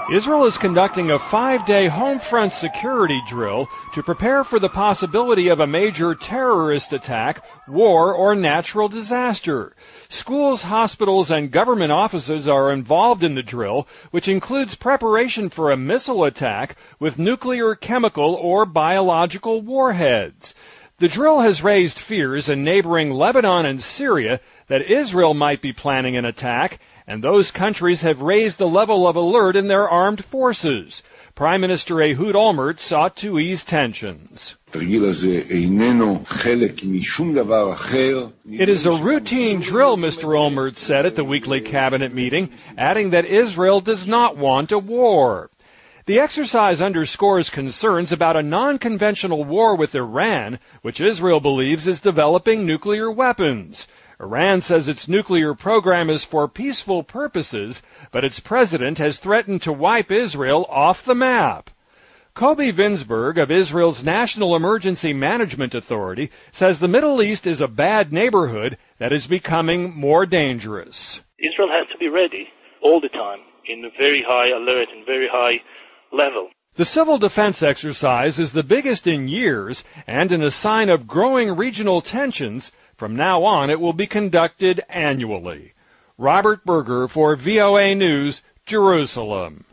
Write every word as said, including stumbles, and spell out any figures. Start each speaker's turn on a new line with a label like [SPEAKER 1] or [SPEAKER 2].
[SPEAKER 1] Israel is conducting a five-day home front security drill to prepare for the possibility of a major terrorist attack, war, or natural disaster. Schools, hospitals, and government offices are involved in the drill, which includes preparation for a missile attack with nuclear, chemical, or biological warheads. The drill has raised fears in neighboring Lebanon and Syria that Israel might be planning an attack, and those countries have raised the level of alert in their armed forces. Prime Minister Ehud Olmert sought to ease tensions.
[SPEAKER 2] It
[SPEAKER 1] is a routine drill, Mister Olmert said at the weekly cabinet meeting, adding that Israel does not want a war. The exercise underscores concerns about a non-conventional war with Iran, which Israel believes is developing nuclear weapons. Iran says its nuclear program is for peaceful purposes, but its president has threatened to wipe Israel off the map. Kobi Vinsberg of Israel's National Emergency Management Authority says the Middle East is a bad neighborhood that is becoming more dangerous.
[SPEAKER 3] Israel has to be ready all the time in a very high alert and very high level.
[SPEAKER 1] The civil defense exercise is the biggest in years, and in a sign of growing regional tensions, from now on it will be conducted annually. Robert Berger for V O A News, Jerusalem.